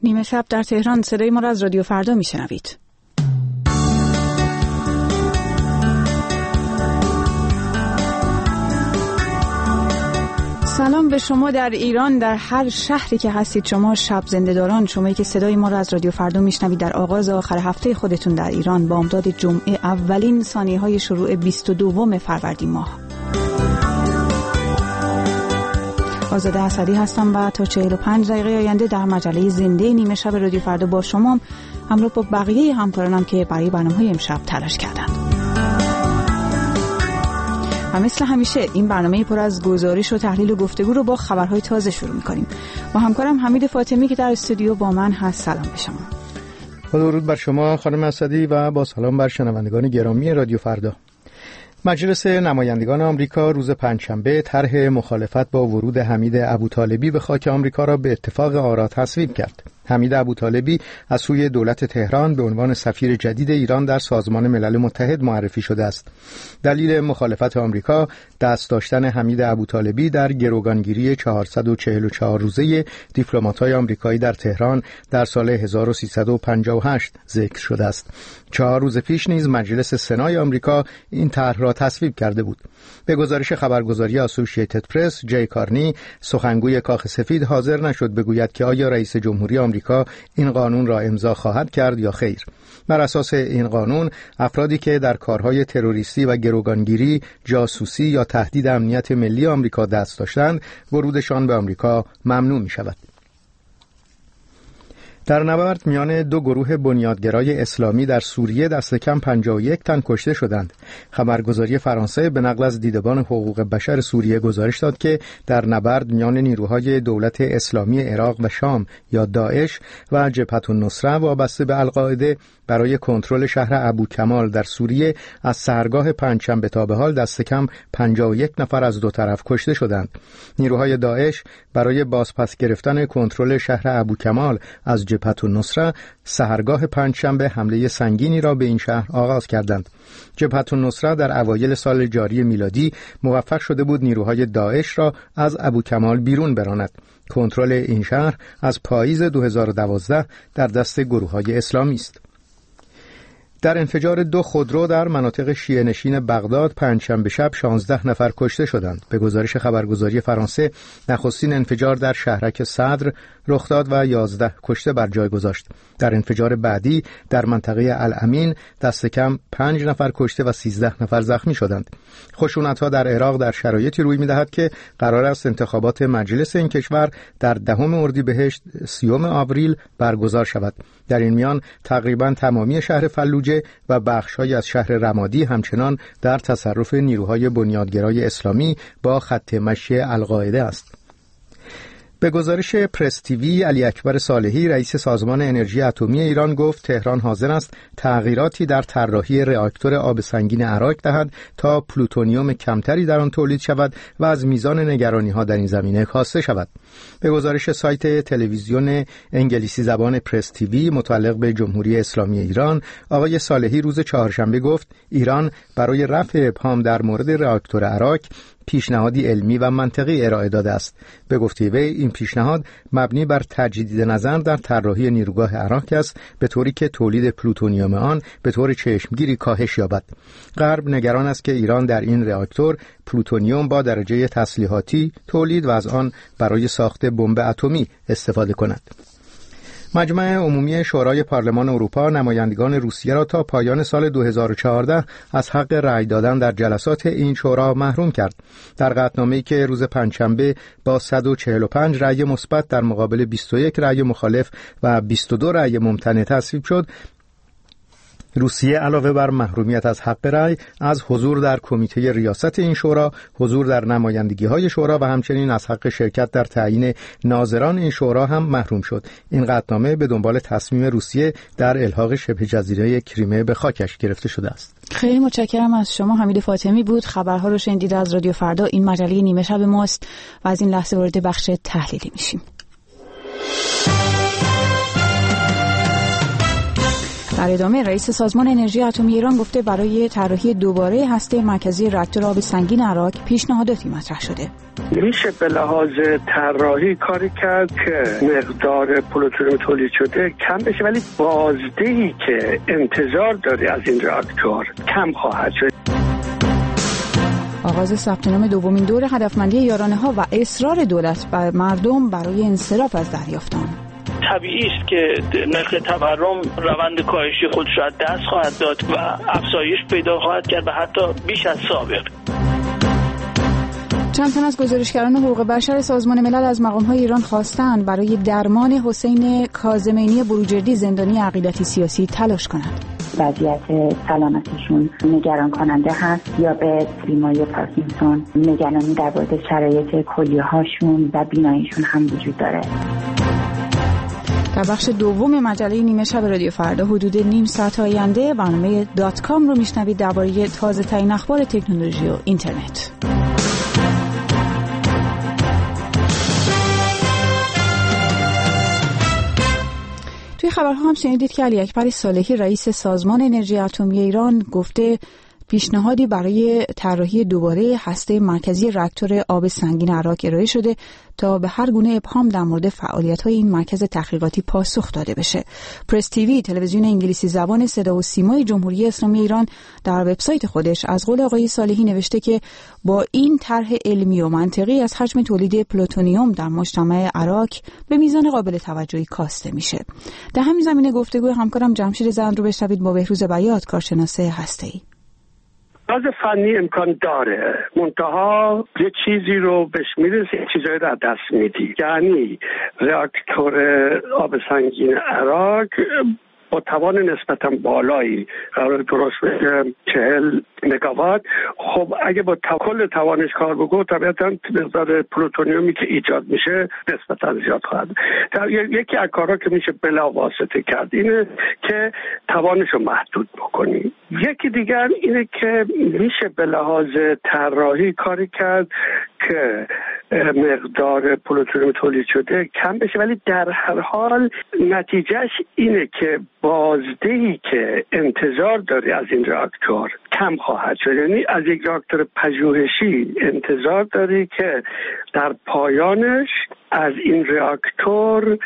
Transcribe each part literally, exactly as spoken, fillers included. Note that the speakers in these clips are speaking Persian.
نیمه شب در تهران، صدای ما را از رادیو فردا میشنوید. سلام به شما در ایران، در هر شهری که هستید. شما شب زنده‌داران، شمایی که صدای ما را از رادیو فردا میشنوید در آغاز آخر هفته خودتون در ایران با امداد جمعه اولین ثانیه‌های شروع بیست و دوم فروردین ماه. آزاده اسدی هستم و تا چهل و پنج دقیقه آینده در مجله زنده نیمه شب رادیو فردا با شما همراه با بقیه همکارانم که برای برنامه‌های امشب تلاش کردند. و مثل همیشه این برنامه پر از گزارش و تحلیل و گفتگو رو با خبرهای تازه شروع می‌کنیم. با همکارم حمید فاطمی که در استودیو با من هست. سلام به شما. با درود بر شما خانم اسدی و با سلام بر شنوندگان گرامی رادیو فردا. مجلس نمایندگان آمریکا روز پنجشنبه طرح مخالفت با ورود حمید ابوطالبی به خاک آمریکا را به اتفاق آرا تصویب کرد. حمید ابوطالبی از سوی دولت تهران به عنوان سفیر جدید ایران در سازمان ملل متحد معرفی شده است. دلیل مخالفت آمریکا دست داشتن حمید ابوطالبی در گروگانگیری چهارصد و چهل و چهار روزه دیپلمات‌های آمریکایی در تهران در سال هزار و سیصد و پنجاه و هشت ذکر شده است. چهار روز پیش نیز مجلس سنای آمریکا این طرح را تصویب کرده بود. به گزارش خبرگزاری اسوسییتد پرس، جی کارنی، سخنگوی کاخ سفید، حاضر نشد بگوید که آیا رئیس جمهوری آمریکا این قانون را امضا خواهد کرد یا خیر. بر اساس این قانون افرادی که در کارهای تروریستی و گروگانگیری، جاسوسی یا تهدید امنیت ملی آمریکا دست داشتند، ورودشان به آمریکا ممنوع می شود. در نبرد میان دو گروه بنیادگرای اسلامی در سوریه دست کم پنجاه و یک تن کشته شدند. خبرگزاری فرانسه به نقل از دیدبان حقوق بشر سوریه گزارش داد که در نبرد میان نیروهای دولت اسلامی عراق و شام یا داعش و جبهة النصره وابسته به القاعده برای کنترل شهر ابوکمال در سوریه از سحرگاه پنجشنبه تا به حال دست کم پنجاه و یک نفر از دو طرف کشته شدند. نیروهای داعش برای بازپس گرفتن کنترل شهر ابوکمال از جبهة النصره سحرگاه پنجشنبه حمله سنگینی را به این شهر آغاز کردند. جبهة النصره در اوایل سال جاری میلادی موفق شده بود نیروهای داعش را از ابوکمال بیرون براند. کنترل این شهر از پاییز دو هزار و دوازده در دست گروه‌های اسلامی است. در انفجار دو خودرو در مناطق شیعه نشین بغداد پنجشنبه شب شانزده نفر کشته شدند. به گزارش خبرگزاری فرانسه نخستین انفجار در شهرک صدر رخ داد و یازده کشته بر جای گذاشت. در انفجار بعدی در منطقه الامین دست کم پنج نفر کشته و سیزده نفر زخمی شدند. خشونت‌ها در عراق در شرایطی روی می‌دهد که قرار است انتخابات مجلس این کشور در دهم اردیبهشت سیوم آوریل برگزار شود. در این میان تقریباً تمامی شهر فلوجه و بخش‌هایی از شهر رمادی همچنان در تصرف نیروهای بنیادگرای اسلامی با خط مشی القاعده است. به گزارش پرس تیوی، علی اکبر صالحی رئیس سازمان انرژی اتمی ایران گفت تهران حاضر است تغییراتی در طراحی راکتور آب سنگین اراک دهد تا پلوتونیوم کمتری در آن تولید شود و از میزان نگرانی‌ها در این زمینه کاسته شود. به گزارش سایت تلویزیون انگلیسی زبان پرس تیوی متعلق به جمهوری اسلامی ایران، آقای صالحی روز چهارشنبه گفت ایران برای رفع ابهام در مورد راکتور اراک پیشنهادی علمی و منطقی ارائه داده است. به گفته وی این پیشنهاد مبنی بر تجدید نظر در طراحی نیروگاه اراک است به طوری که تولید پلوتونیوم آن به طور چشمگیری کاهش یابد. غرب نگران است که ایران در این راکتور پلوتونیوم با درجه تسلیحاتی تولید و از آن برای ساخت بمب اتمی استفاده کند. مجمع عمومی شورای پارلمان اروپا نمایندگان روسیه را تا پایان سال دو هزار و چهارده از حق رأی دادن در جلسات این شورا محروم کرد. در قطعنامه‌ای که روز پنجشنبه با صد و چهل و پنج رأی مثبت در مقابل بیست و یک رأی مخالف و بیست و دو رأی ممتنع تصویب شد، روسیه علاوه بر محرومیت از حق رأی از حضور در کمیته ریاست این شورا، حضور در نمایندگی‌های شورا و همچنین از حق شرکت در تعیین ناظران این شورا هم محروم شد. این قطعنامه به دنبال تصمیم روسیه در الحاق شبه جزیره کریمه به خاکش گرفته شده است. خیلی متشکرم از شما. حمید فاطمی بود. خبرها رو شنیدید از رادیو فردا. این مجله نیمه شب ماست و از این لحظه وارد بخش تحلیلی میشیم. در ادامه رئیس سازمان انرژی اتمی ایران گفته برای طراحی دوباره هسته مرکزی راکتور آب سنگین عراق پیشنهاداتی مطرح شده. میشه به لحاظ طراحی کاری کرد که مقدار پلوتونیوم تولید شده کم بشه، ولی بازدهی که انتظار داره از این راکتور کم خواهد شد. آغاز ثبت نام دومین دور هدفمندی یارانه ها و اصرار دولت بر مردم برای انصراف از دریافتان. طبیعی است که نرخ تورم روند کاهشی خودش را دست خواهد داد و افزایش پیدا خواهد کرد و حتی بیش از سابق. چند تن از گزارشگران حقوق بشر سازمان ملل از مقام‌های ایران خواستند برای درمان حسین کاظمینی بروجردی زندانی عقیدتی سیاسی تلاش کنند. وضعیت سلامتیشون نگران کننده هست یا به بیماری پارکینسون نگرانی در مورد شرایط کلیه‌هاشون و بیناییشون هم وجود داره. در بخش دوم مجله نیمه شب رادیو فردا حدود نیم ساعت آینده برنامه دات کام رو میشنوید درباره تازه ترین اخبار تکنولوژی و اینترنت. توی خبرها هم شنیدید که علی اکبر صالحی رئیس سازمان انرژی اتمی ایران گفته پیشنهادی برای طراحی دوباره هسته مرکزی راکتور آب سنگین عراق ارائه شده تا به هر گونه ابهام در مورد فعالیت‌های این مرکز تحقیقاتی پاسخ داده بشه. پرس تیوی، تلویزیون انگلیسی زبان صدا و سیمای جمهوری اسلامی ایران، در وبسایت خودش از قول آقای صالحی نوشته که با این طرح علمی و منطقی از حجم تولید پلوتونیوم در مجتمع عراق به میزان قابل توجهی کاسته میشه. در همین زمینه گفتگوی همکارم جمشید زند رو بشنوید با بهروز بیات، کارشناس هسته‌ای. از فنی امکان داره، منتها یه چیزی رو بهش میرسه، چیزایی رو دست میدی. یعنی راکتور آب سنگین عراق با توان نسبتا بالایی قرار درست بشه، چهل مگاوات. خب اگه با کل توانش کار بکنه طبیعتا مقدار پلوتونیومی که ایجاد میشه نسبتا زیاد خواهد. یکی از کارها که میشه بلا واسطه کرد اینه که توانش رو محدود بکنی. یکی دیگر اینه که میشه به لحاظ طراحی کاری کرد که مقدار پلوتونیوم تولید شده کم بشه، ولی در هر حال نتیجهش اینه که بازدهی که انتظار داری از این راکتور کم خواهد شد. یعنی از یک راکتور پژوهشی انتظار داری که در پایانش از این راکتور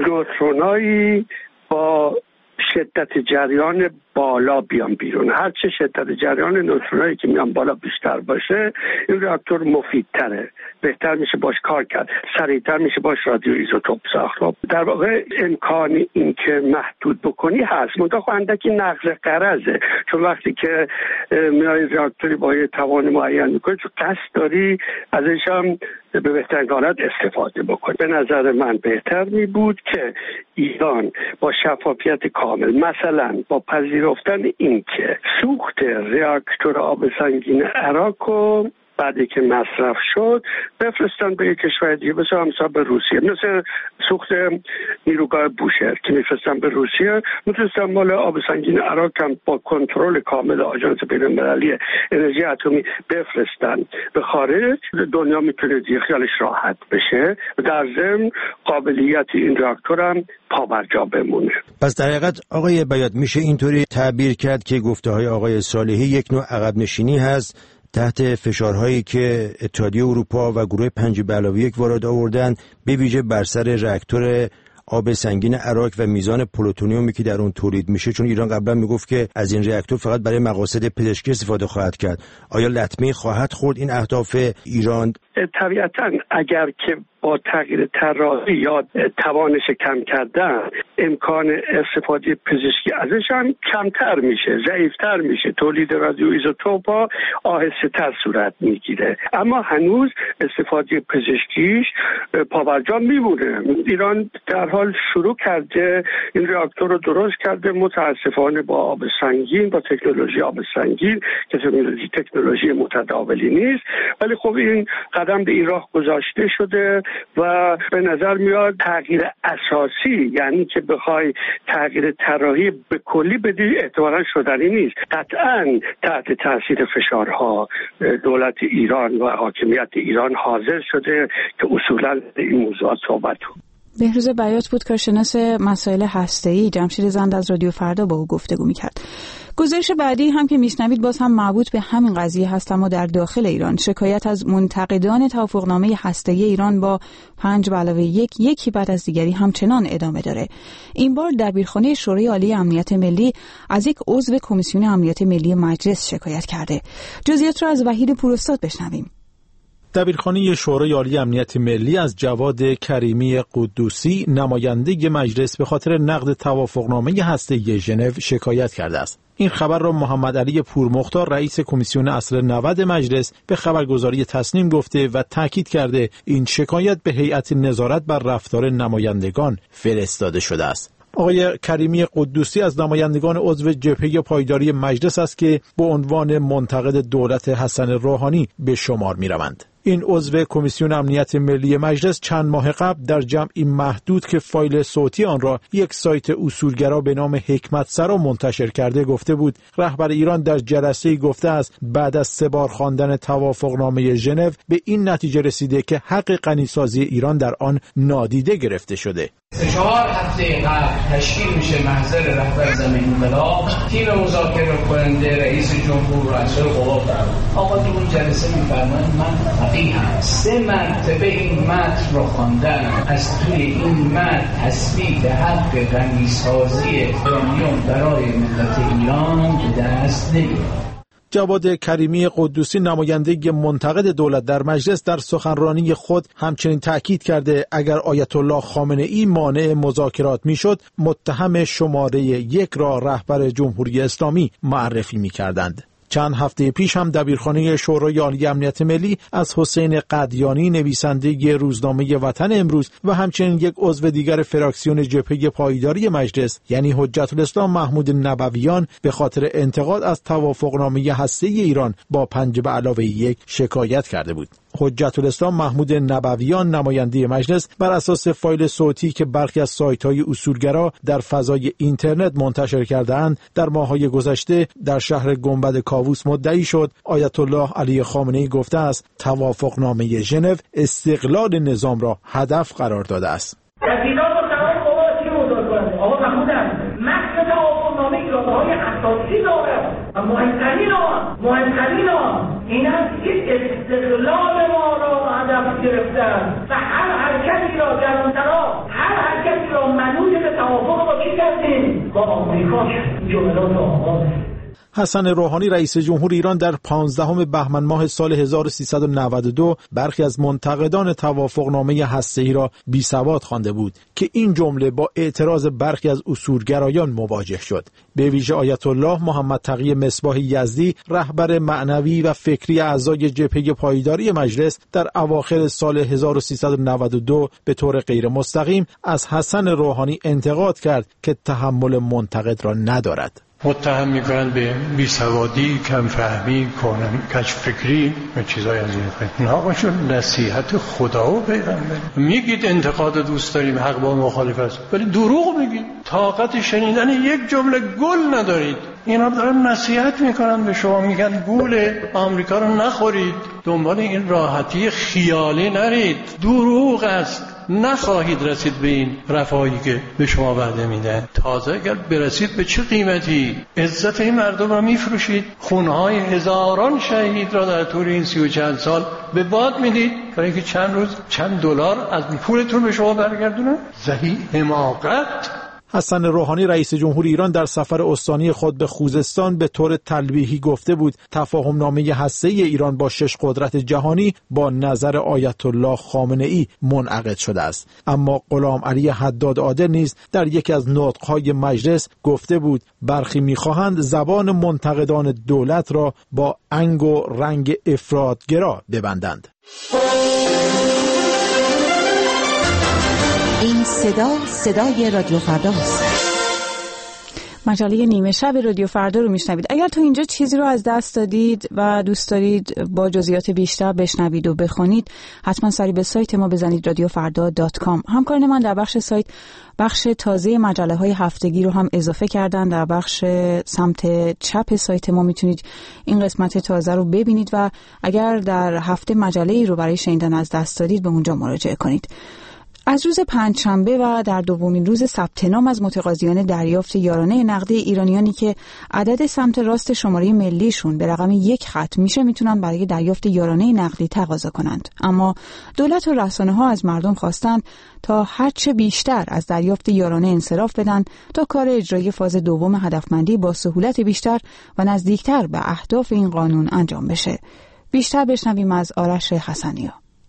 نوترونایی با شدت جریان بالا بیان بیرون. هرچه شدت جریان نوترونایی که میان بالا بیشتر باشه این راکتور مفیدتره، بهتر میشه باش کار کرد، سریعتر میشه باش رادیو ایزوتوپ ساخت. در واقع امکان این که محدود بکنی هست، منتها خب اندکی نقض قرضه، چون وقتی که میای راکتوری با یه توان معین میکنی چون قصد داری ازش هم به بهترین حالت استفاده بکنی. به نظر من بهتر می بود که ایران با شفافیت کامل، مثلا با پذیرفتن این که سوخت راکتور آب سنگین عراق رو بعدی که مصرف شد بفرستن به یک کشور دیگه، مثل همسا به روسیه، مثل سوخت نیروگاه بوشهر که میفرستن به روسیه، میفرستن مال آب سنگین عراق هم با کنترل کامل آژانس بین‌المللی انرژی اتمی بفرستن به خارج. دنیا میتونه دیگه خیالش راحت بشه و در ضمن قابلیت این راکتور هم پابرجا بمونه. پس در حقیقت آقای بیات میشه اینطوری تعبیر کرد که گفته های آقای صالحی یک نوع عقب نشینی هست تحت فشارهایی که اتحادیه اروپا و گروه پنج به علاوه یک وارد آوردن، به ویژه بر سر راکتور آب سنگین عراق و میزان پلوتونیومی که در اون تولید میشه، چون ایران قبلا میگفت که از این راکتور فقط برای مقاصد پزشکی استفاده خواهد کرد. آیا لطمه خواهد خورد این اهداف ایران؟ طبیعتا اگر که با تغییر طراحی یا توانش کم کردن امکان استفاده پزشکی ازش هم کمتر میشه، ضعیفتر میشه، تولید رادیو ایزوتوپ ها آهسته تر صورت میگیره، اما هنوز استفاده پزشکیش پابرجا میمونه. ایران در حال شروع کرده این راکتور رو درست کرده، متاسفانه با آب سنگین، با تکنولوژی آب سنگین که تکنولوژی تکنولوژی متداولی نیست، ولی خب این قدم به این راه گذاشته شده و به نظر میاد تغییر اساسی، یعنی که بخوای تغییر طراحی به کلی بدی، احتمالاً شدنی نیست. قطعاً تحت تاثیر فشارها دولت ایران و حاکمیت ایران حاضر شده که اصولاً این موضوعات صحبت کنه. بهروز بیات بود، کارشناس مسائل هسته‌ای. جمشید زند از رادیو فردا با او گفتگو می‌کرد. گزارش بعدی هم که میشنوید باز هم مربوط به همین قضیه هست، اما در داخل ایران. شکایت از منتقدان توافقنامه هسته‌ای ایران با پنج به علاوه یک یکی بعد از دیگری همچنان ادامه داره. این بار دبیرخانه شورای عالی امنیت ملی از یک عضو کمیسیون امنیت ملی مجلس شکایت کرده. جزئیات را از وحید پوراستاد بشنویم. دبیرخانه شورای عالی امنیت ملی از جواد کریمی قدوسی نماینده مجلس به خاطر نقض توافقنامه هسته‌ای ژنو شکایت کرده است. این خبر را محمد علی پورمختار رئیس کمیسیون اصل نود مجلس به خبرگزاری تصنیم گفته و تاکید کرده این شکایت به هیئت نظارت بر رفتار نمایندگان فرستاده شده است. آقای کریمی قدوسی از نمایندگان عضو جبهه پایداری مجلس است که به عنوان منتقد دولت حسن روحانی به شمار می‌روند. این عضو کمیسیون امنیت ملی مجلس چند ماه قبل در جمعی محدود که فایل صوتی آن را یک سایت اصولگرا به نام حکمت سرا منتشر کرده گفته بود رهبر ایران در جلسه‌ای گفته است بعد از سه بار خواندن توافقنامه ژنو به این نتیجه رسیده که حق غنیسازی ایران در آن نادیده گرفته شده. چهار هفته قبل تشکیل میشه محضر رهبر زمین انقلاب، تیم مذاکره کننده رئیس جمهور و رئیس قوا دارد. آقا تو اون جلسه میفرمایند من فقیهم، سه مرتبه این متن رو خواندم، از توی این متن تثبیت حق غنیسازی ایرانیان برای ملت ایران به دست نمیاد. جواد کریمی قدوسی نماینده منتقد دولت در مجلس در سخنرانی خود همچنین تأکید کرده اگر آیت الله خامنه ای مانع مذاکرات میشد متهم شماره یک را رهبر جمهوری اسلامی معرفی میکردند. چند هفته پیش هم دبیرخانه شورای عالی امنیت ملی از حسین قدیانی نویسنده روزنامه وطن امروز و همچنین یک عضو دیگر فراکسیون جبهه پایداری مجلس یعنی حجت الاسلام محمود نبویان به خاطر انتقاد از توافقنامه هسته‌ای ایران با پنج به علاوه یک شکایت کرده بود. حجت الاسلام محمود نبویان نماینده مجلس بر اساس فایل صوتی که برخی از سایت‌های اصولگرا در فضای اینترنت منتشر کرده‌اند در ماه‌های گذشته در شهر گنبد کاووس مدعی شد آیت الله علی خامنه‌ای گفته است توافقنامه ژنو استقلال نظام را هدف قرار داده است. مهمترین آن مهمترین آن این است که استقلال ما را هدف گرفتن و هر حرکتی را در اون طرف هر حرکتی را منوط به توافق با کی کردیم؟ با آمریکا کردیم. جملات آغاز حسن روحانی رئیس جمهور ایران در پانزدهم بهمن ماه سال هزار و سیصد و نود و دو برخی از منتقدان توافقنامه هسته‌ای را بی‌سواد خوانده بود که این جمله با اعتراض برخی از اصولگرایان مواجه شد. به ویژه آیت الله محمد تقی مصباح یزدی رهبر معنوی و فکری اعضای جبهه پایداری مجلس در اواخر سال هزار و سیصد و نود و دو به طور غیر مستقیم از حسن روحانی انتقاد کرد که تحمل منتقد را ندارد. متهم میکنن به بیسوادی، کم فهمی، کج فکری و چیزای از این قبیل. نه آقا چون نصیحت خدا و پیغمبر. میگید انتقاد دوست داریم، حق با مخالف است، ولی دروغ میگید. طاقت شنیدن یک جمله گل ندارید. اینا دارن نصیحت میکنن به شما، میگن گول آمریکا رو نخورید، دنبال این راحتی خیالی نرید، دروغ است. نخواهید رسید به این رفاهی که به شما وعده میدن. تازه اگر برسید به چه قیمتی عزت این مردم را میفروشید، خونهای هزاران شهید را در طول این سی و چند سال به باد میدید برای اینکه چند روز چند دلار از پولتون به شما برگردونن. زهی حماقت. حسن روحانی رئیس جمهور ایران در سفر استانی خود به خوزستان به طور تلویحی گفته بود تفاهمنامه هسته‌ای ایران با شش قدرت جهانی با نظر آیت الله خامنه ای منعقد شده است. اما غلام علی حداد عادل نیز در یکی از نطق‌های مجلس گفته بود برخی می‌خواهند زبان منتقدان دولت را با انگ و رنگ افراط‌گرا ببندند. این صدا صدای رادیو فرداست. مجله نیمه شب رادیو فردا رو میشنوید. اگر تو اینجا چیزی رو از دست دادید و دوست دارید با جزئیات بیشتر بشنوید و بخونید، حتما سری به سایت ما بزنید رادیو فردا دات کام. همکاران من در بخش سایت بخش تازه مجله های هفتگی رو هم اضافه کردن. در بخش سمت چپ سایت ما میتونید این قسمت تازه رو ببینید و اگر در هفته مجله‌ای رو برای شنیدن از دست دادید به اونجا مراجعه کنید. از روز پنجشنبه و در دومین روز ثبت نام از متقاضیان دریافت یارانه نقدی ایرانیانی که عدد سمت راست شماره ملیشون به رقم یک ختم میشه میتونن برای دریافت یارانه نقدی تقاضا کنند. اما دولت و رسانه‌ها از مردم خواستند تا هرچه بیشتر از دریافت یارانه انصراف بدن تا کار اجرایی فاز دوم هدفمندی با سهولت بیشتر و نزدیکتر به اهداف این قانون انجام بشه. بیشتر بشنویم از آرش حسنی‌ها.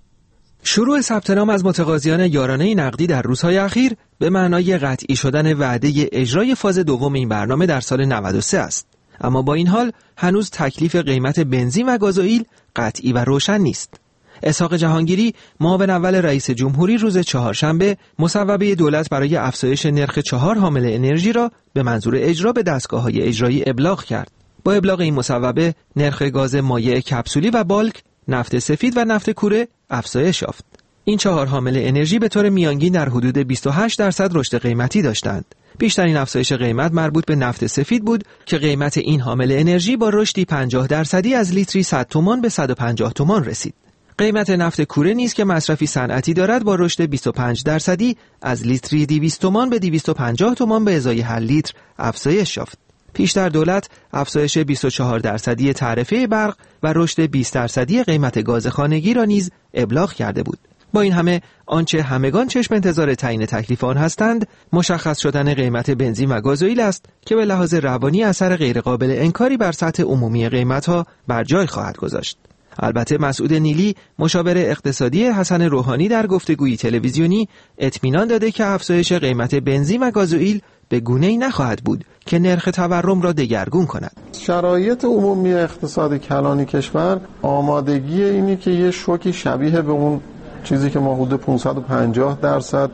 شروع ثبت نام از متقاضیان یارانه نقدی در روزهای اخیر به معنای قطعی شدن وعده اجرای فاز دوم این برنامه در سال نود و سه است. اما با این حال هنوز تکلیف قیمت بنزین و گازوئیل قطعی و روشن نیست. اسحاق جهانگیری، معاون اول رئیس جمهوری، روز چهارشنبه مصوبه دولت برای افزایش نرخ چهار حامل انرژی را به منظور اجرا به دستگاه‌های اجرایی ابلاغ کرد. با ابلاغ این مصوبه نرخ گاز مایع کپسولی و بالک، نفت سفید و نفت کوره افزایش یافت. این چهار حامل انرژی به طور میانگین در حدود بیست و هشت درصد رشد قیمتی داشتند. بیشترین افزایش قیمت مربوط به نفت سفید بود که قیمت این حامل انرژی با رشدی پنجاه درصدی از لیتری صد تومان به صد و پنجاه تومان رسید. قیمت نفت کوره نیز که مصرفی صنعتی دارد با رشد بیست و پنج درصدی از لیتری دویست تومان به دویست و پنجاه تومان به ازای هر لیتر افزایش یافت. پیشتر دولت افزایش بیست و چهار درصدی تعرفه برق و رشد بیست درصدی قیمت گاز خانگی را نیز ابلاغ کرده بود. با این همه آنچه همگان چشم انتظار تعیین تکلیف آن هستند مشخص شدن قیمت بنزین و گازوئیل است که به لحاظ روانی اثر غیرقابل انکاری بر سطح عمومی قیمت‌ها بر جای خواهد گذاشت. البته مسعود نیلی، مشاور اقتصادی حسن روحانی، در گفتگویی تلویزیونی اطمینان داده که افزایش قیمت بنزین و گازوئیل به گونه‌ای نخواهد بود که نرخ تورم را دگرگون کند. شرایط عمومی اقتصاد کلان کشور آمادگی اینی که یه شوکی شبیه به اون چیزی که ما حدود پانصد و پنجاه درصد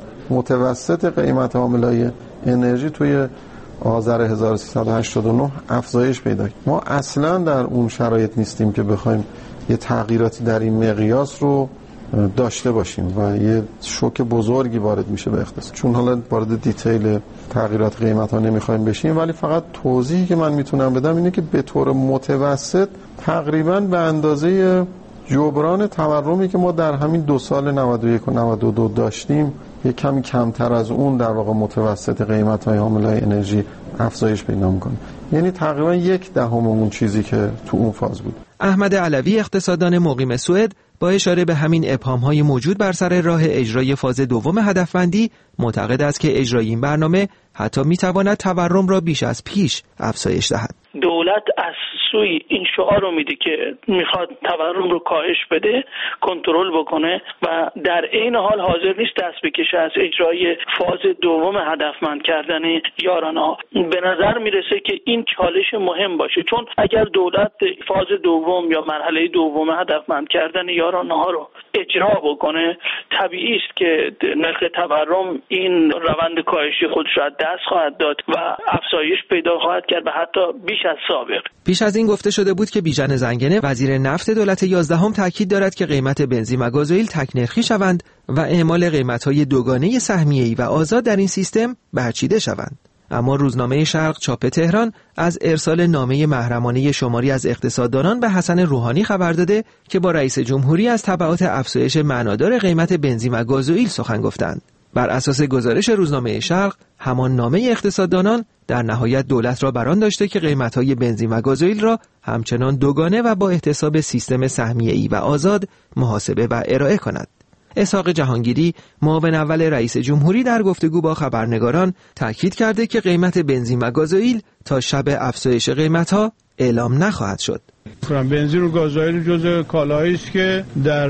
متوسط قیمت حاملای انرژی توی آذر هزار و سیصد و هشتاد و نه افزایش پیدا کرد. ما اصلا در اون شرایط نیستیم که بخوایم یه تغییراتی در این مقیاس رو داشته باشیم و یه شوک بزرگی وارد میشه به اقتصاد. چون حالا وارد دیتیل تغییرات قیمت ها نمیخوایم بشیم، ولی فقط توضیحی که من میتونم بدم اینه که به طور متوسط تقریبا به اندازه جبران تورمی که ما در همین دو سال نود و یک و نود و دو داشتیم یک کمی کمتر از اون در واقع متوسط قیمت های حاملای انرژی افزایش پیدا میکنه. یعنی تقریبا یک دهم اون چیزی که تو اون فاز بود. احمد علوی، اقتصاددان مقیم سوئد، با اشاره به همین ابهام‌های موجود بر سر راه اجرای فاز دوم هدفمندی معتقد است که اجرای این برنامه حتی میتواند تورم را بیش از پیش افزایش دهد. دولت از سوی این شعار رو میده که میخواد تورم رو کاهش بده، کنترل بکنه و در این حال حاضر نیست دست بکشه از اجرای فاز دوم هدفمند کردن یارانه‌ها. به نظر میرسه که این چالش مهم باشه، چون اگر دولت فاز دوم یا مرحله دوم هدفمند کردن یارانه‌ها رو اجرا بکنه، طبیعی است که نرخ تورم این روند کاهشی خودش را دست خواهد داد و افزایش پیدا خواهد کرد و حتی بیش از سابق. پیش از این گفته شده بود که بیژن زنگنه، وزیر نفت دولت یازدهم، تاکید دارد که قیمت بنزین و گازوئیل تک‌نرخی شوند و اعمال قیمت‌های دوگانه سهمیه‌ای و آزاد در این سیستم برچیده شوند. اما روزنامه شرق چاپ تهران از ارسال نامه محرمانه شماری از اقتصاددانان به حسن روحانی خبر داده که با رئیس جمهوری از تبعات افزایش معنادار قیمت بنزین و گازوئیل سخن گفتند. بر اساس گزارش روزنامه شرق، همان نامه اقتصاددانان در نهایت دولت را بران داشته که قیمت‌های بنزین و گازوئیل را همچنان دوگانه و با احتساب سیستم سهمیه‌ای و آزاد محاسبه و ارائه کند. اسحاق جهانگیری، معاون اول رئیس جمهوری، در گفتگو با خبرنگاران تاکید کرده که قیمت بنزین و گازوئیل تا شب افزایش قیمت‌ها اعلام نخواهد شد. بنزین و گازوئیل جزء کالایی است که در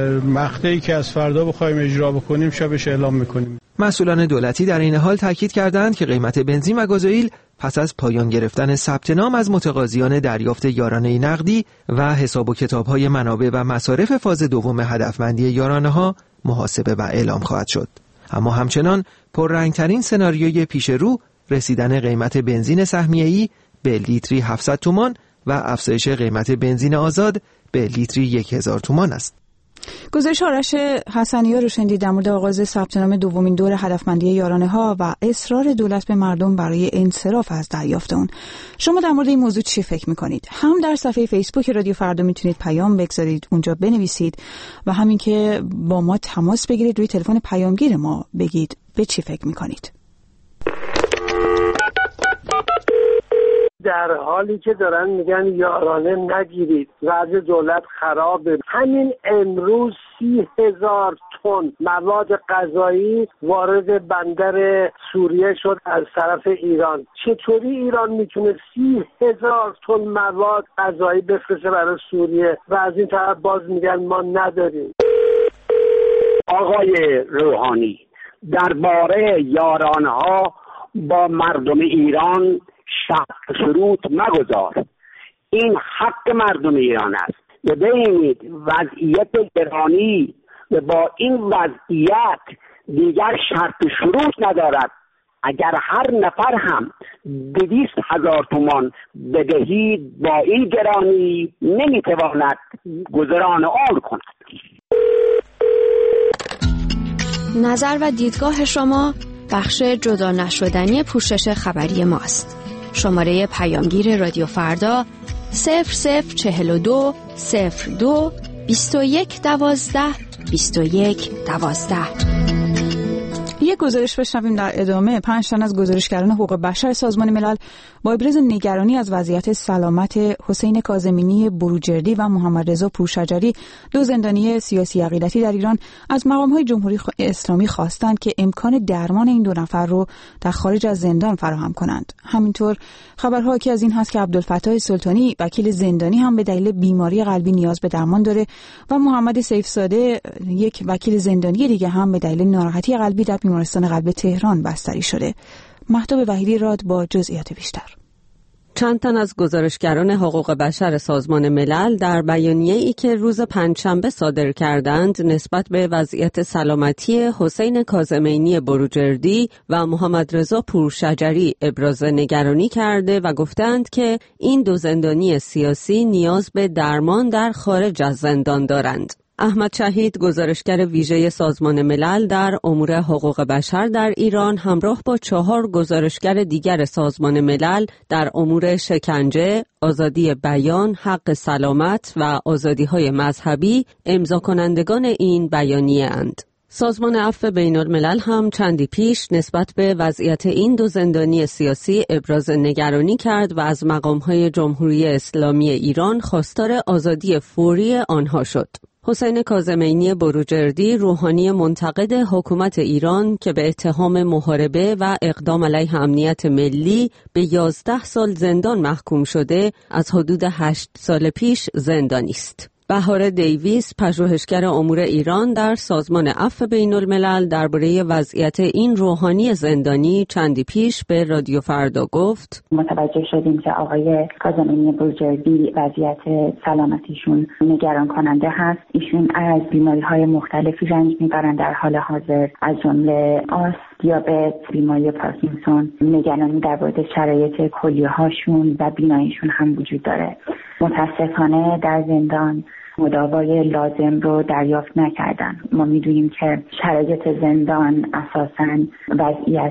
مقطعی که از فردا بخوایم اجرا بکنیم شبش اعلام میکنیم. مسئولان دولتی در این حال تاکید کردند که قیمت بنزین و گازوئیل پس از پایان گرفتن ثبت نام از متقاضیان دریافت یارانه نقدی و حساب و کتاب‌های منابع و مصارف فاز دوم هدفمندی یارانه‌ها محاسبه و اعلام خواهد شد. اما همچنان پررنگ‌ترین سناریوی پیش رو رسیدن قیمت بنزین سهمیه‌ای به لیتری هفتصد تومان و افزایش قیمت بنزین آزاد به لیتری هزار تومان است. گزارش آرش حسنی‌ها رو شنیدید در مورد آغاز ثبت نام دومین دور هدفمندی یارانه ها و اصرار دولت به مردم برای انصراف از دریافت اون. شما در مورد این موضوع چی فکر می‌کنید؟ هم در صفحه فیسبوک رادیو فردا میتونید پیام بگذارید، اونجا بنویسید و همین که با ما تماس بگیرید روی تلفن پیامگیر ما بگید به چی فکر می‌کنید. در حالی که دارن میگن یارانه نگیرید، وضع دولت خرابه، همین امروز سی هزار تن مواد غذایی وارد بندر سوریه شد از طرف ایران. چطوری ایران میتونه سی هزار تن مواد غذایی بفرسته برای سوریه و از این طرف باز میگن ما نداریم؟ آقای روحانی، درباره یارانه‌ها با مردم ایران شرط شروط مگذار. این حق مردم ایران است. ببینید وضعیت گرانی و با این وضعیت دیگر شرط شروط ندارد. اگر هر نفر هم دویست هزار تومان بدهید با این گرانی نمیتواند گذران آن کند. نظر و دیدگاه شما بخش جدا نشدنی پوشش خبری ماست. شماره پیامگیر رادیو فردا صفر صفر چهل و دو صفر دو بیست و یک دوازده بیست و یک دوازده. یک گزارش بشنویم در ادامه. پنج تن از گزارشگران حقوق بشر سازمان ملل با ابراز نگرانی از وضعیت سلامت حسین کاظمینی بروجردی و محمد رضا پورشجری، دو زندانی سیاسی عقیدتی در ایران، از مقام‌های جمهوری اسلامی خواستند که امکان درمان این دو نفر رو در خارج از زندان فراهم کنند. همینطور خبرها که از این هست که عبدالفتاح سلطانی، وکیل زندانی، هم به دلیل بیماری قلبی نیاز به درمان داره و محمد سیفزاده، یک وکیل زندانی دیگه، هم به دلیل ناراحتی قلبی در بیمارستان قلب تهران بستری شده. مهتاب وحیدی راد با جزئیات بیشتر. چند تن از گزارشگران حقوق بشر سازمان ملل در بیانیه‌ای که روز پنجشنبه صادر کردند نسبت به وضعیت سلامتی حسین کاظمینی بروجردی و محمد رضا پورشجری ابراز نگرانی کرده و گفتند که این دو زندانی سیاسی نیاز به درمان در خارج از زندان دارند. احمد شهید، گزارشگر ویژه سازمان ملل در امور حقوق بشر در ایران، همراه با چهار گزارشگر دیگر سازمان ملل در امور شکنجه، آزادی بیان، حق سلامت و آزادی‌های مذهبی امضا کنندگان این بیانیه اند. سازمان عفو بین الملل هم چندی پیش نسبت به وضعیت این دو زندانی سیاسی ابراز نگرانی کرد و از مقام‌های جمهوری اسلامی ایران خواستار آزادی فوری آنها شد. حسین کاظمینی بروجردی، روحانی منتقد حکومت ایران که به اتهام محاربه و اقدام علیه امنیت ملی به یازده سال زندان محکوم شده، از حدود هشت سال پیش زندانی است. بهار دیویس، پژوهشگر امور ایران در سازمان عفو بین الملل، درباره وضعیت این روحانی زندانی چندی پیش به رادیو فردا گفت: متوجه شدیم که آقای کاظمینی بروجردی وضعیت سلامتیشون نگران کننده هست. ایشون از بیماری‌های مختلفی رنج می‌برند در حال حاضر، از جمله آس، دیابت، بیماری پارکینسون. نگرانی درباره شرایط کلیه‌هاشون و بیناییشون هم وجود داره. متاسفانه در زندان مداوای لازم رو دریافت نکردن. ما میدونیم که شرایط زندان اساساً وضعیت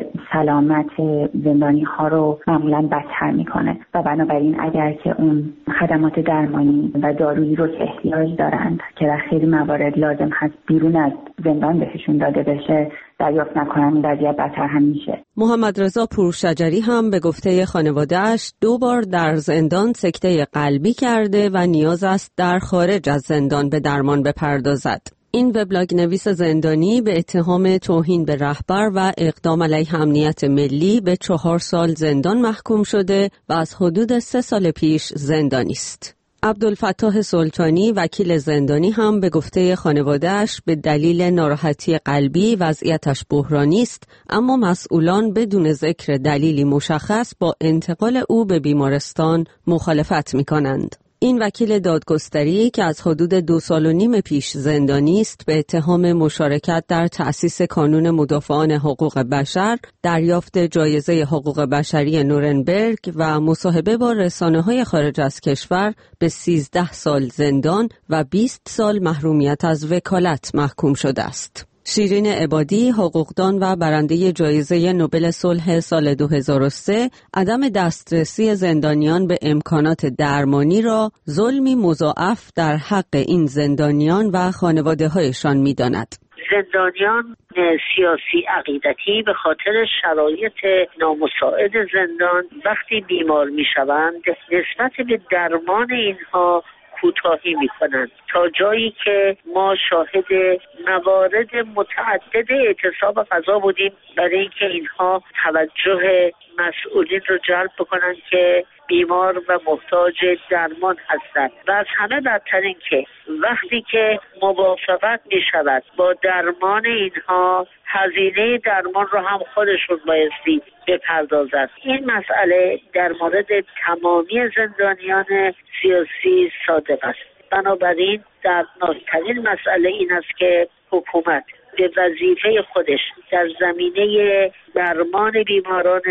سلامت زندانی ها رو معمولاً بدتر میکنه و بنابراین اگر که اون خدمات درمانی و دارویی رو که احتیاج دارند که در خیلی موارد لازم هست بیرون از زندان بهشون داده بشه دریافت نکنن، وضعیت بدتر هم میشه. محمد رضا پورشجری هم به گفته خانواده‌اش دو بار در زندان سکته قلبی کرده و نیاز است در خارج از زندان به درمان بپردازد. این وبلاگ نویس زندانی به اتهام توهین به رهبر و اقدام علیه امنیت ملی به چهار سال زندان محکوم شده و از حدود سه سال پیش زندانی است. عبدالفتاح سلطانی، وکیل زندانی، هم به گفته خانواده‌اش به دلیل ناراحتی قلبی وضعیتش بحرانی است، اما مسئولان بدون ذکر دلیلی مشخص با انتقال او به بیمارستان مخالفت می‌کنند. این وکیل دادگستری که از حدود دو سال و نیم پیش زندانی است به اتهام مشارکت در تأسیس کانون مدافعان حقوق بشر، دریافت جایزه حقوق بشری نورنبرگ و مصاحبه با رسانه‌های خارج از کشور به سیزده سال زندان و بیست سال محرومیت از وکالت محکوم شده است. شیرین عبادی، حقوقدان و برنده جایزه نوبل صلح سال دو هزار و سه، عدم دسترسی زندانیان به امکانات درمانی را ظلمی مضاعف در حق این زندانیان و خانواده‌هایشان می‌داند. زندانیان سیاسی عقیدتی به خاطر شرایط نامساعد زندان وقتی بیمار می‌شوند نسبت به درمان اینها کوتاهی میکنند تا جایی که ما شاهد موارد متعدد اعتصاب غذا بودیم برای اینکه اینها توجه مسئولین رو جلب بکنند که بیمار و محتاج درمان هستند و از همه بدتر این که وقتی که موافقت می شود با درمان اینها هزینه درمان رو هم خودشون بایستی بپردازند. این مسئله در مورد تمامی زندانیان سیاسی صادق است. بنابراین دردناکترین مسئله این است که حکومت به وظیفه خودش در زمینه درمان بیماران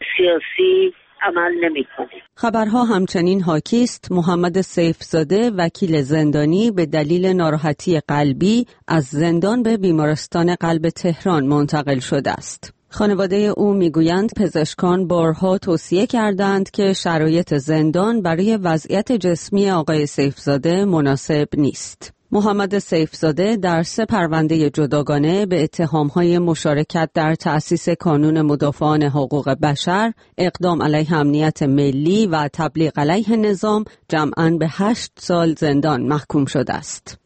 سیاسی عمل نمی‌کنه. خبرها همچنین حاکی است محمد سیفزاده، وکیل زندانی، به دلیل ناراحتی قلبی از زندان به بیمارستان قلب تهران منتقل شده است. خانواده او میگویند پزشکان بارها توصیه کردند که شرایط زندان برای وضعیت جسمی آقای سیفزاده مناسب نیست. محمد سیفزاده در سه پرونده جداگانه به اتهام‌های مشارکت در تأسیس کانون مدافعان حقوق بشر، اقدام علیه امنیت ملی و تبلیغ علیه نظام جمعاً به هشت سال زندان محکوم شده است.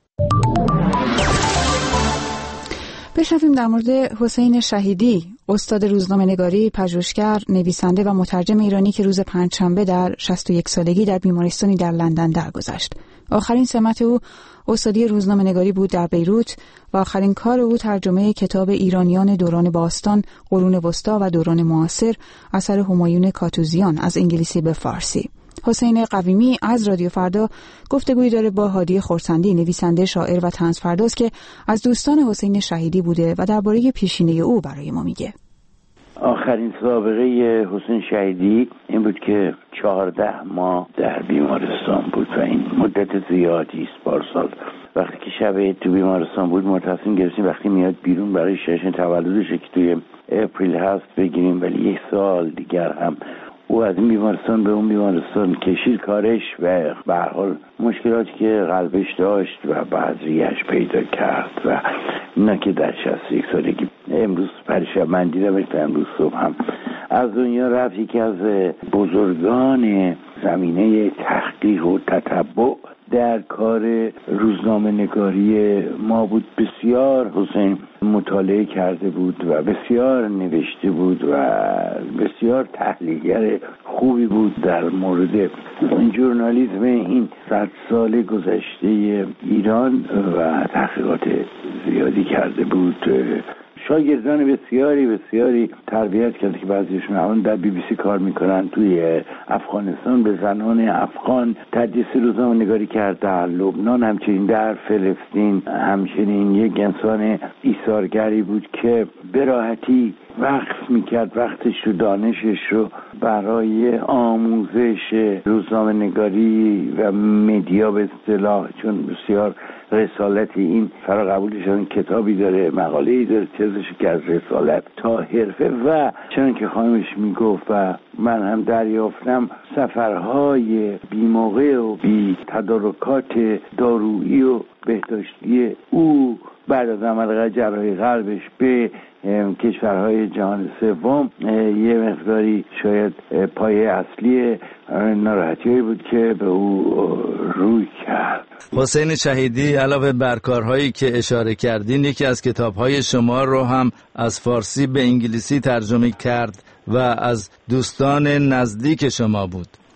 بشنویم در مورد حسین شهیدی، استاد روزنامه‌نگاری، پژوهشگر، نویسنده و مترجم ایرانی که روز پنجشنبه در شصت و یک سالگی در بیمارستانی در لندن درگذشت. آخرین سمت او استادی روزنامه‌نگاری بود در بیروت و آخرین کار او ترجمه کتاب ایرانیان دوران باستان، قرون وسطی و دوران معاصر اثر همایون کاتوزیان از انگلیسی به فارسی. حسین قویمی از رادیو فردا گفتگویی داره با هادی خرسندی، نویسنده، شاعر و طنزپرداز که از دوستان حسین شهیدی بوده و درباره پیشینه او برای ما میگه. آخرین سابقه حسین شهیدی این بود که چهارده ماه در بیمارستان بود و این مدت زیادی است. پارسال وقتی که شب تو بیمارستان بود ما تصمیم گرفتیم وقتی میاد بیرون برای جشن تولدش که توی اپریل هست بگیریم، ولی یک سال دیگر هم او از این بیمارستان به اون بیمارستان کشید کارش و به هر حال مشکلاتی که قلبش داشت و بعد ریش پیدا کرد و اینا که در شصت و یک سالگی امروز پریشب من دیدمش تا امروز صبح هم از دنیا رفت. یکی از بزرگان زمینه تحقیق و تتبع در کار روزنامه نگاری ما بود. بسیار حسین مطالعه کرده بود و بسیار نوشته بود و بسیار تحلیلگر خوبی بود در مورد ژورنالیسم این صد سال گذشته ایران و تحقیقات زیادی کرده بود. شاگردان بسیاری بسیاری تربیت کرده که بعضیشون الان در بی بی سی کار میکنن. توی افغانستان به زنان افغان تدریس روزنامه نگاری کرد، در لبنان همچنین، در فلسطین همچنین. یک انسان ایثارگری بود که به راحتی وقف میکرد وقتش رو، دانشش رو برای آموزش روزنامه نگاری و مدیا به اصطلاح، چون بسیار رسالتی این فرا قبول شدن. کتابی داره، مقاله‌ای داره، تزش که از رسالت تا حرفه و چون که خانمش میگفت و من هم دریافتم سفرهای بی موقع و بی تدارکات دارویی و بهداشتی او بعد از عمل جراحی قلبش به کشورهای جهان سوم یه مقداری شاید پایه اصلی ناراحتی‌هایی بود که به او روی کرد. حسین شهیدی علاوه بر کارهایی که اشاره کردین یکی از کتاب‌های شما رو هم از فارسی به انگلیسی ترجمه کرد و از دوستان نزدیک شما بود.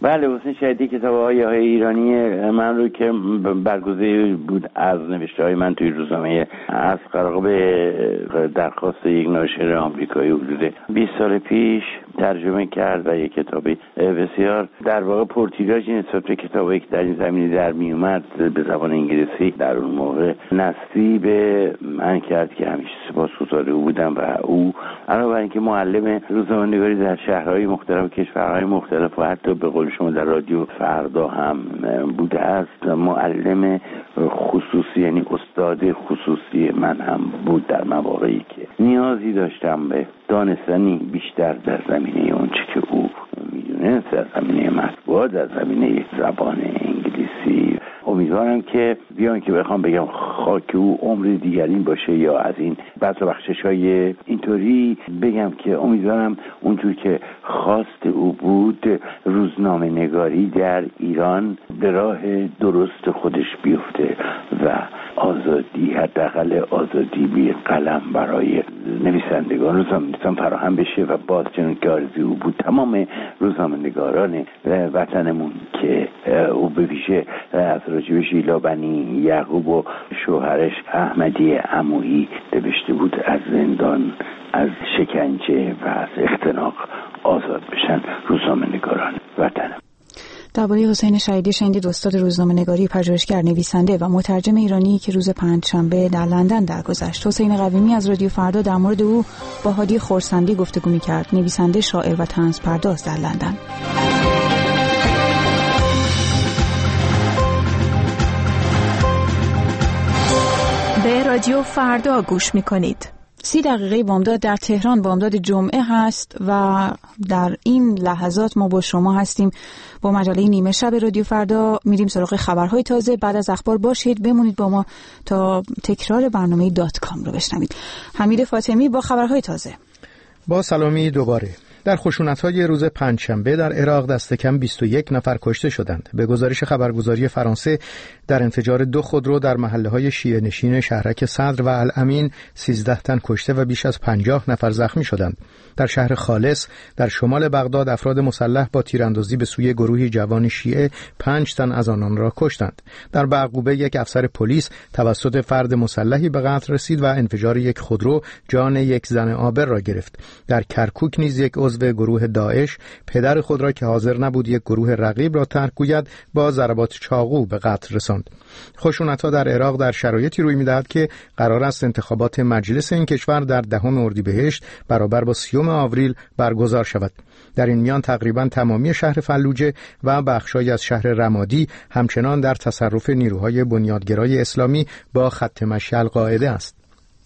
بله، حسین شهیدی کتاب‌های ایرانی من رو که برگزیده بود از نوشته‌های من توی روزنامه اصغر به درخواست یک ناشر آمریکایی حدود بیست سال پیش ترجمه کرد و یک کتابی بسیار در واقع پرتیراژی نسبت به کتابی که در این زمینه در می اومد به زبان انگلیسی در اون موقع نصیب من کرد که همیشه سپاسگزار او بودم. و او علاوه بر اینکه معلم روزنامه‌نگاری در شهرهای مختلف و کشورهای مختلف و حتی به قول شما در رادیو فردا هم بوده است، معلم خصوصی یعنی استاد خصوصی من هم بود در مواقعی که نیازی داشتم به دانستنی بیشتر در زمینه اون چی که او میدونست، در زمینه مطبوعات، در زمینه زبان انگلیسی. امیدوارم که بیان که بخوام بگم خاک او عمر دیگرین باشه یا از این بحث و بخشش‌های اینطوری بگم که امیدوارم اونجور که خواست او بود روزنامه نگاری در ایران به راه درست خودش بیفته و آزادی، حداقل آزادی بی قلم برای نویسندگان روزنامه‌نگاران فراهم بشه و باز چنون که آرزوی او بود تمام روزنامه‌نگاران وطنمون که او به ویژه از راجب شیلا بنی یعقوب و شوهرش احمدی عمویی نوشته بود از زندان، از شکنجه و از اختناق آزاد بشن روزنامه‌نگاران وطنم. درباره حسین شهیدی شنیدید، استاد روزنامه‌نگاری، پژوهشگر، نویسنده و مترجم ایرانی که روز پنجشنبه در لندن درگذشت. حسین قویمی از رادیو فردا در مورد او با هادی خورسندی گفتگو می‌کرد، نویسنده، شاعر و طنزپرداز در لندن. به رادیو فردا گوش می‌کنید. سی دقیقه بامداد در تهران بامداد جمعه هست و در این لحظات ما با شما هستیم با مجله نیمه شب رادیو فردا. میریم سراغ خبرهای تازه. بعد از اخبار باشید، بمونید با ما تا تکرار برنامه دات کام رو بشنوید. حمید فاطمی با خبرهای تازه. با سلامی دوباره. در خشونت‌های روز پنجشنبه در عراق دست کم بیست و یک نفر کشته شدند. به گزارش خبرگزاری فرانسه، در انفجار دو خودرو در محله‌های شیعه نشین شهرک صدر و الامین سیزده تن کشته و بیش از پنجاه نفر زخمی شدند. در شهر خالص در شمال بغداد افراد مسلح با تیراندازی به سوی گروهی جوان شیعه پنج تن از آنان را کشتند. در بعقوبه یک افسر پلیس توسط فرد مسلحی به قتل رسید و انفجار یک خودرو جان یک زن عابر را گرفت. در کرکوک نیز یک عضو گروه داعش پدر خود را که حاضر نبود یک گروه رقیب را ترک گوید با ضربات چاقو به قتل رساند. خشونت‌ها در عراق در شرایطی روی می‌دهد که قرار است انتخابات مجلس این کشور در دهم اردیبهشت برابر با سیوم آوریل برگزار شود. در این میان تقریباً تمامی شهر فلوجه و بخش‌هایی از شهر رمادی همچنان در تصرف نیروهای بنیادگرای اسلامی با خط مشی القاعده است.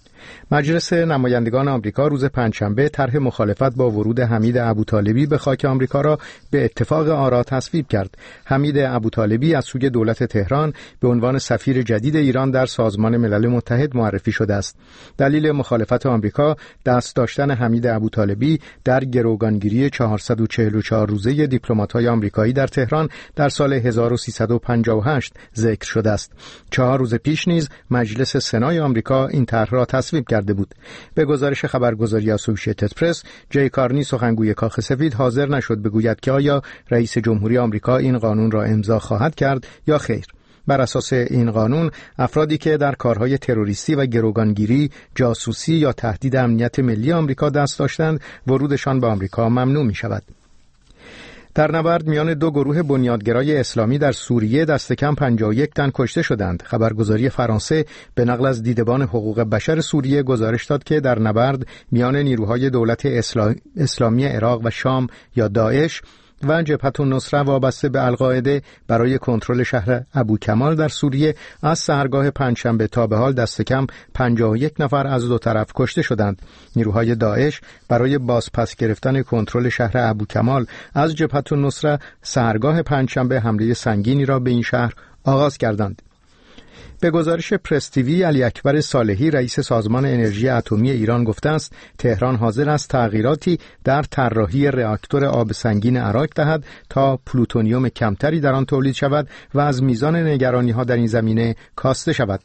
مجلس نمایندگان آمریکا روز پنجشنبه طرح مخالفت با ورود حمید ابوطالبی به خاک آمریکا را به اتفاق آرا تصویب کرد. حمید ابوطالبی از سوی دولت تهران به عنوان سفیر جدید ایران در سازمان ملل متحد معرفی شده است. دلیل مخالفت آمریکا دست داشتن حمید ابوطالبی در گروگانگیری چهارصد و چهل و چهار روزه دیپلمات‌های آمریکایی در تهران در سال هزار و سیصد و پنجاه و هشت ذکر شده است. چهار روز پیش نیز مجلس سنای آمریکا این طرح را تصویب کرده بود. به گزارش خبرگزاری اسوسییتد پرس، جی کارنی سخنگوی کاخ سفید حاضر نشد بگوید که آیا رئیس جمهوری آمریکا این قانون را امضا خواهد کرد یا خیر. بر اساس این قانون افرادی که در کارهای تروریستی و گروگانگیری، جاسوسی یا تهدید امنیت ملی آمریکا دست داشتند، ورودشان به آمریکا ممنوع می شود. در نبرد میان دو گروه بنیادگرای اسلامی در سوریه دست کم پنجاه و یک تن کشته شدند. خبرگزاری فرانسه به نقل از دیدبان حقوق بشر سوریه گزارش داد که در نبرد میان نیروهای دولت اسلامی عراق و شام یا داعش و جبهة النصره وابسته به القاعده برای کنترل شهر ابوکمال در سوریه از سحرگاه پنجشنبه تا به حال دست کم پنجاه و یک نفر از دو طرف کشته شدند. نیروهای داعش برای بازپس گرفتن کنترل شهر ابوکمال از جبهة النصره سحرگاه پنجشنبه حمله سنگینی را به این شهر آغاز کردند. به گزارش پرس تیوی، علی اکبر صالحی رئیس سازمان انرژی اتمی ایران گفته است تهران حاضر است تغییراتی در طراحی راکتور آب سنگین اراک دهد تا پلوتونیوم کمتری در آن تولید شود و از میزان نگرانی‌ها در این زمینه کاسته شود.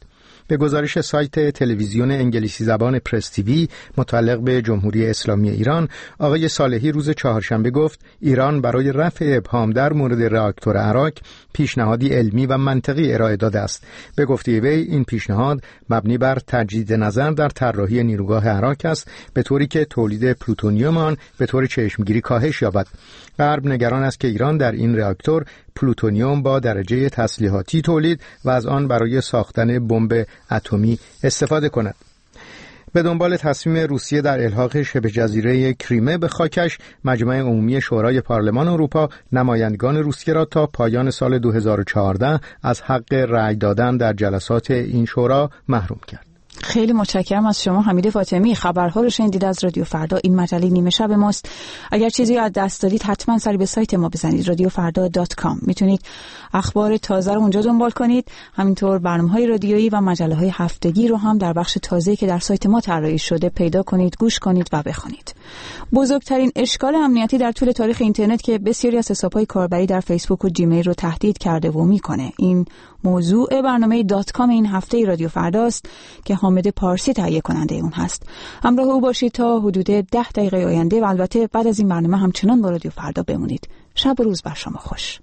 به گزارش سایت تلویزیون انگلیسی زبان پرس تیوی متعلق به جمهوری اسلامی ایران، آقای صالحی روز چهارشنبه گفت ایران برای رفع ابهام در مورد راکتور اراک پیشنهادی علمی و منطقی ارائه داده است. به گفته وی این پیشنهاد مبنی بر تجدید نظر در طراحی نیروگاه اراک است، به طوری که تولید پلوتونیوم آن به طور چشمگیری کاهش یابد. غرب نگران است که ایران در این راکتور پلوتونیوم با درجه تسلیحاتی تولید و از آن برای ساختن بمب اتمی استفاده کند. به دنبال تصمیم روسیه در الحاق شبه جزیره کریمه به خاکش، مجمع عمومی شورای پارلمان اروپا نمایندگان روسیه را تا پایان سال دو هزار و چهارده از حق رأی دادن در جلسات این شورا محروم کرد. خیلی متشکرم از شما حمید فاطمی. خبرها رو شنیدید از رادیو فردا. این مجله نیمه شب ماست. اگر چیزی از دست دادید حتما سری به سایت ما بزنید رادیو فردا دات کام. میتونید اخبار تازه رو اونجا دنبال کنید. همینطور برنامه‌های رادیویی و مجله‌های هفتگی رو هم در بخش تازه‌ای که در سایت ما طراحی شده پیدا کنید، گوش کنید و بخونید. بزرگترین اشکال امنیتی در طول تاریخ اینترنت که بسیاری از حساب‌های کاربری در فیسبوک و جیمیل رو تهدید کرده و میکنه. این موضوع برنامه دات کام این هفته رادیو فرداست که حامد پارسی تهیه کننده اون هست. همراه او باشید تا حدود ده دقیقه آینده و البته بعد از این برنامه همچنان با رادیو فردا بمونید. شب و روز بر شما خوش.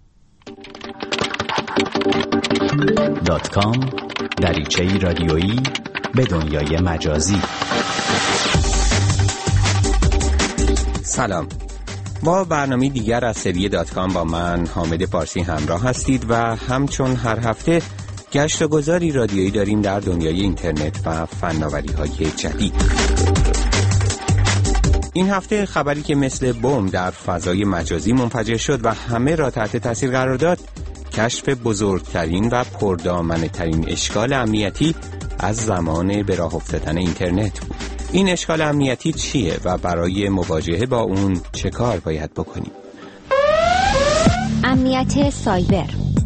دات کام، دریچه‌ای رادیویی به دنیای مجازی. سلام. با برنامه دیگر از سری دات کام با من حامد پارسی همراه هستید و همچون هر هفته گشت و گذاری رادیویی داریم در دنیای اینترنت و فناوری‌های جدید. این هفته خبری که مثل بمب در فضای مجازی منفجر شد و همه را تحت تاثیر قرار داد، کشف بزرگترین و پردامنه‌ترین اشکال امنیتی از زمان به راه افتادن اینترنت بود. این اشکال امنیتی چیه و برای مواجهه با اون چه کار باید بکنیم؟ امنیت سایبر.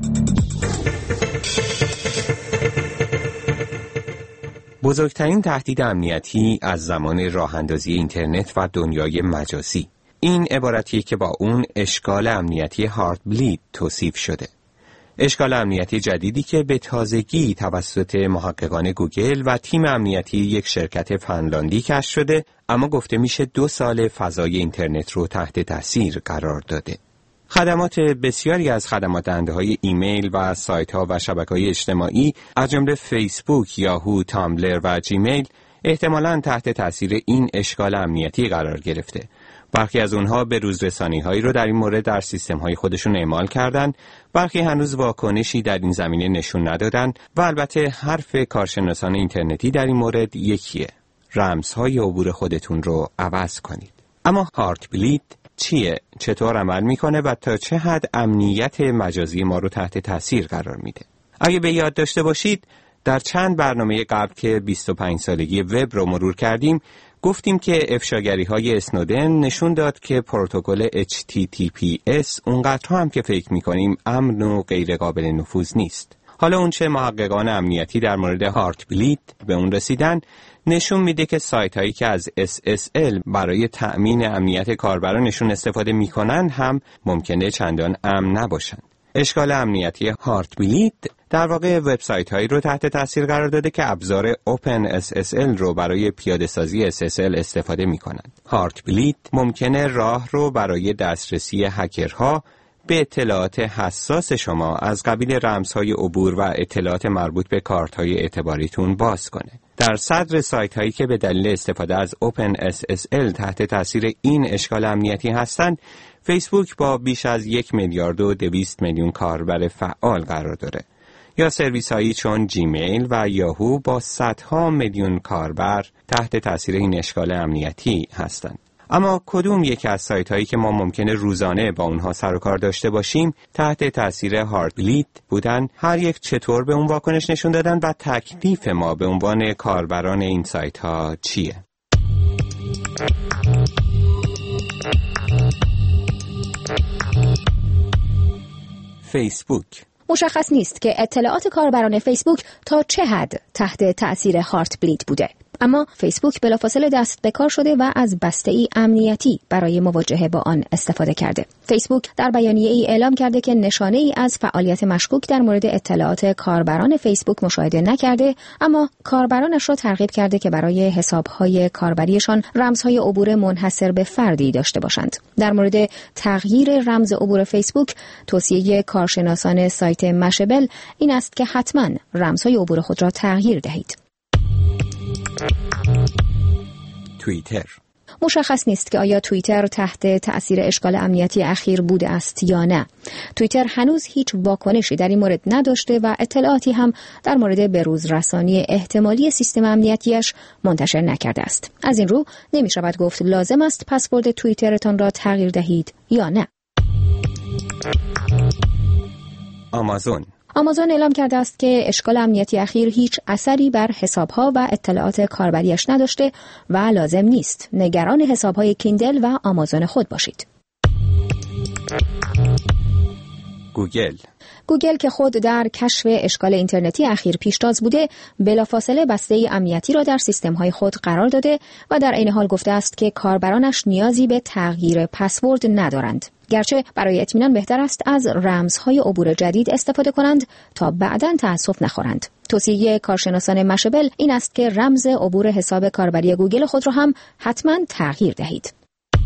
بزرگترین تهدید امنیتی از زمان راه اندازی اینترنت و دنیای مجازی. این عبارتیه که با اون اشکال امنیتی هارت بلید توصیف شده. اشکال امنیتی جدیدی که به تازگی توسط محققان گوگل و تیم امنیتی یک شرکت فنلاندی کشف شده، اما گفته میشه دو سال فضای اینترنت رو تحت تاثیر قرار داده. خدمات بسیاری از خدمات دهنده‌های ایمیل و سایت‌ها و شبکه‌های اجتماعی از جمله فیسبوک، یاهو، تامبلر و جیمیل احتمالاً تحت تاثیر این اشکال امنیتی قرار گرفته. برخی از اونها به روز رسانی‌هایی رو در این مورد در سیستم‌های خودشون اعمال کردن، برخی هنوز واکنشی در این زمینه نشون ندادن و البته حرف کارشناسان اینترنتی در این مورد یکیه: رمزهای عبور خودتون رو عوض کنید. اما هارت بلید چیه؟ چطور عمل میکنه و تا چه حد امنیت مجازی ما رو تحت تاثیر قرار میده؟ اگه به یاد داشته باشید، در چند برنامه قبل که بیست و پنج سالگی وب رو مرور کردیم، گفتیم که افشاگری‌های اسنودن نشون داد که پروتکل اچ تی تی پی اس اونقدر هم که فکر می‌کنیم امن و غیر قابل نفوذ نیست. حالا اون چه محققان امنیتی در مورد هارت بلید به اون رسیدن نشون میده که سایت‌هایی که از اس اس ال برای تأمین امنیت کاربرانشون استفاده می‌کنن هم ممکنه چندان امن نباشن. اشکال امنیتی هارت بلید در واقع وبسایت‌هایی رو تحت تاثیر قرار داده که ابزار اوپن اس اس ال رو برای پیاده‌سازی اس اس ال استفاده می‌کنند. هارت بلید ممکنه راه رو برای دسترسی هکرها به اطلاعات حساس شما از قبیل رمزهای عبور و اطلاعات مربوط به کارت‌های اعتباریتون باز کنه. در صدر سایت‌هایی که به دلیل استفاده از اوپن اس اس ال تحت تاثیر این اشکال امنیتی هستند، فیسبوک با بیش از یک میلیارد و دویست میلیون کاربر فعال قرار داره. یا سرویس هایی چون جیمیل و یاهو با صدها میلیون کاربر تحت تاثیر این اشکال امنیتی هستند. اما کدوم یک از سایت هایی که ما ممکنه روزانه با اونها سر و کار داشته باشیم تحت تاثیر هارت بلید بودن؟ هر یک چطور به اون واکنش نشون دادن و تکلیف ما به عنوان کاربران این سایت ها چیه؟ فیسبوک. مشخص نیست که اطلاعات کاربران فیسبوک تا چه حد تحت تأثیر هارت بلید بوده. اما فیسبوک بلافاصله دست به کار شده و از بسته‌ای امنیتی برای مواجهه با آن استفاده کرده. فیسبوک در بیانیه‌ای اعلام کرده که نشانه‌ای از فعالیت مشکوک در مورد اطلاعات کاربران فیسبوک مشاهده نکرده، اما کاربرانش را ترغیب کرده که برای حساب‌های کاربریشان رمزهای عبور منحصر به فردی داشته باشند. در مورد تغییر رمز عبور فیسبوک، توصیه کارشناسان سایت مشبل این است که حتما رمزهای عبور خود را تغییر دهید. توییتر. مشخص نیست که آیا توییتر تحت تأثیر اشکال امنیتی اخیر بوده است یا نه. توییتر هنوز هیچ واکنشی در این مورد نداشته و اطلاعاتی هم در مورد بروز رسانی احتمالی سیستم امنیتیش منتشر نکرده است. از این رو نمی شود گفت لازم است پسورد توییترتان را تغییر دهید یا نه. آمازون. آمازون اعلام کرده است که اشکال امنیتی اخیر هیچ اثری بر حسابها و اطلاعات کاربریش نداشته و لازم نیست نگران حسابهای کیندل و آمازون خود باشید. گوگل. گوگل که خود در کشف اشکال اینترنتی اخیر پیشتاز بوده، بلافاصله بسته امنیتی را در سیستم‌های خود قرار داده و در عین حال گفته است که کاربرانش نیازی به تغییر پسورد ندارند. گرچه برای اطمینان بهتر است از رمزهای عبور جدید استفاده کنند تا بعداً تأسف نخورند. توصیه کارشناسان مشبل این است که رمز عبور حساب کاربری گوگل خود را هم حتماً تغییر دهید.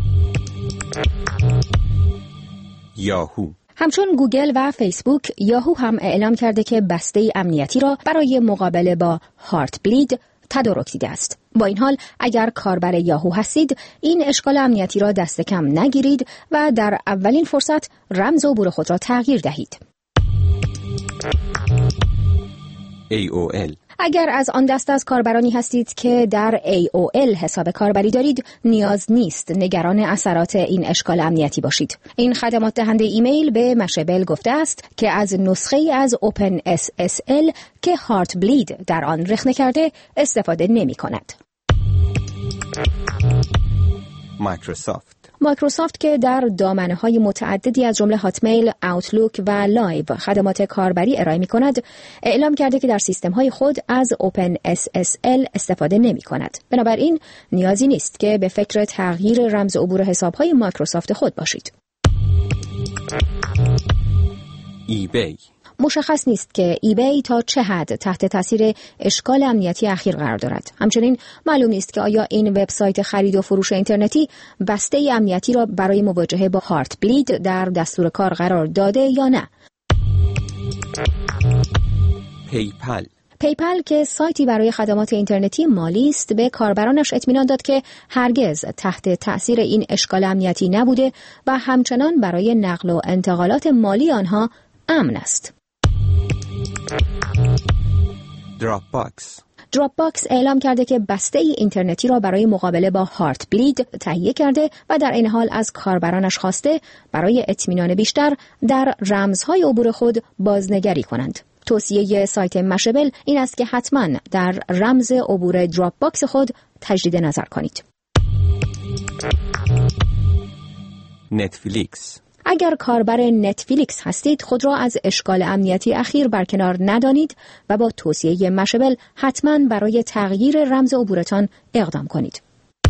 یاهو. همچون گوگل و فیسبوک، یاهو هم اعلام کرده که بسته امنیتی را برای مقابله با هارت بلید تدارک دیده است. با این حال اگر کاربر یاهو هستید، این اشکال امنیتی را دست کم نگیرید و در اولین فرصت رمز عبور خود را تغییر دهید. ای او ال. اگر از آن دست از کاربرانی هستید که در ای او ال حساب کاربری دارید، نیاز نیست نگران اثرات این اشکال امنیتی باشید. این خدمات دهنده ایمیل به مشبل گفته است که از نسخه‌ای از اوپن اس اس ال که هارت بلید در آن رخنه کرده استفاده نمی کند. مایکروسافت. مایکروسافت که در دامنه‌های متعددی از جمله هاتمیل، اوتلوک و لایو خدمات کاربری ارائه می‌کند، اعلام کرده که در سیستم‌های خود از اوپن اس اس ال استفاده نمی‌کند. بنابراین نیازی نیست که به فکر تغییر رمز عبور حساب‌های مایکروسافت خود باشید. ایبی. مشخص نیست که ایبی تا چه حد تحت تاثیر اشکال امنیتی اخیر قرار دارد. همچنین معلوم نیست که آیا این وبسایت خرید و فروش اینترنتی بسته امنیتی را برای مواجهه با هارت بلید در دستور کار قرار داده یا نه. پیپل. پیپل که سایتی برای خدمات اینترنتی مالی است، به کاربرانش اطمینان داد که هرگز تحت تأثیر این اشکال امنیتی نبوده و همچنان برای نقل و انتقالات مالی آنها امن است. دراپ باکس. دراپ باکس اعلام کرده که بسته ای اینترنتی را برای مقابله با هارت بلید تهیه کرده و در این حال از کاربرانش خواسته برای اطمینان بیشتر در رمزهای عبور خود بازنگری کنند. توصیه سایت مشبل این است که حتما در رمز عبور دراپ باکس خود تجدید نظر کنید. نتفلیکس. اگر کاربر نتفلیکس هستید، خود را از اشکال امنیتی اخیر برکنار ندانید و با توصیه مشبل حتما برای تغییر رمز عبورتان اقدام کنید.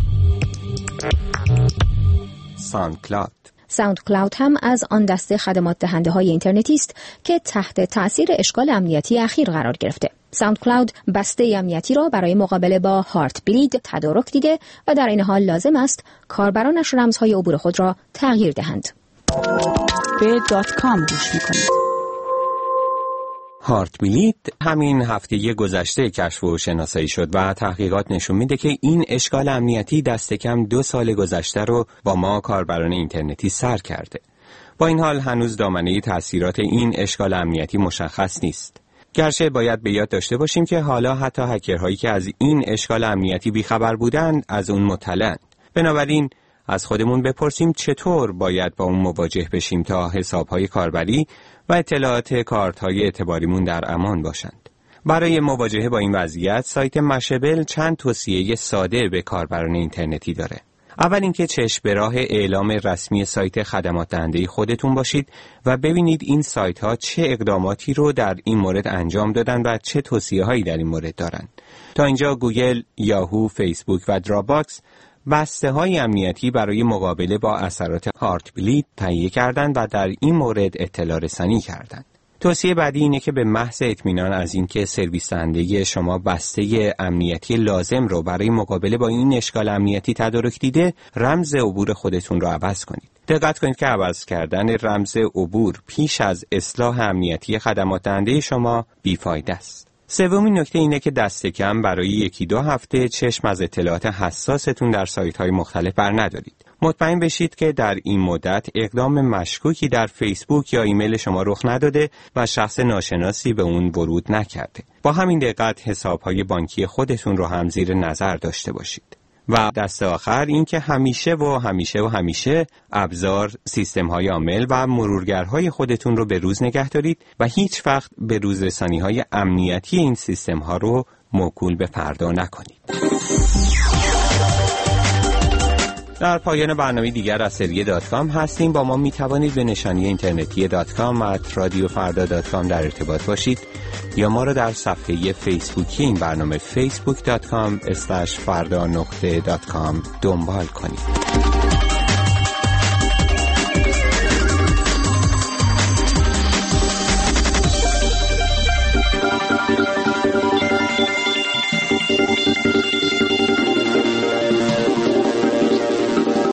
ساوند کلاود. ساوند کلاود هم از آن دسته خدمات دهنده های اینترنتی است که تحت تأثیر اشکال امنیتی اخیر قرار گرفته. ساوند کلاود بسته امنیتی را برای مقابله با هارت بلید تدارک دیده و در این حال لازم است کاربرانش رمزهای عبور خود را تغییر دهند. به دات کام گوش میکنید. هارت بلید همین هفته گذشته کشف و شناسایی شد و تحقیقات نشون میده که این اشکال امنیتی دست کم دو سال گذشته رو با ما کاربران اینترنتی سر کرده. با این حال هنوز دامنه تأثیرات این اشکال امنیتی مشخص نیست. گرچه باید به یاد داشته باشیم که حالا حتی هکرهایی که از این اشکال امنیتی بیخبر بودند از اون مطلعند. بنابراین از خودمون بپرسیم چطور باید با اون مواجه بشیم تا حسابهای کاربری و اطلاعات کارت‌های اعتباریمون در امان باشند. برای مواجهه با این وضعیت، سایت مشبل چند توصیه ساده به کاربران اینترنتی داره. اول اینکه چشم به راه اعلام رسمی سایت خدمات دهنده خودتون باشید و ببینید این سایت ها چه اقداماتی رو در این مورد انجام دادن و چه توصیه هایی در این مورد دارن. تا اینجا گوگل، یاهو، فیسبوک و دراپباکس بسته های امنیتی برای مقابله با اثرات هارت بلید تهیه کردند و در این مورد اطلاع رسانی کردند. توصیه بعدی اینه که به محض اطمینان از اینکه سرویس دهنده شما بسته امنیتی لازم رو برای مقابله با این اشکال امنیتی تدارک دیده، رمز عبور خودتون رو عوض کنید. دقت کنید که عوض کردن رمز عبور پیش از اصلاح امنیتی خدمات دهنده شما بیفایده است. سومین نکته اینه که دست کم برای یکی دو هفته چشم از اطلاعات حساستون در سایت‌های مختلف بر ندارید. مطمئن بشید که در این مدت اقدام مشکوکی در فیسبوک یا ایمیل شما رخ نداده و شخص ناشناسی به اون ورود نکرده. با همین دقت حساب‌های بانکی خودتون رو هم زیر نظر داشته باشید. و دست آخر این که همیشه و همیشه و همیشه ابزار، سیستم‌های عامل و مرورگرهای خودتون رو به روز نگه دارید و هیچ وقت به روز رسانی‌های امنیتی این سیستم‌ها رو موکول به فردا نکنید. در پایان برنامه دیگر از سری دات کام هستیم. با ما می توانید به نشانی اینترنتی دات کام ات رادیو فردا دات کام در ارتباط باشید یا ما را در صفحه فیسبوکی این برنامه فیسبوک دات کام اسلش فردا نقطه دات کام دنبال کنید.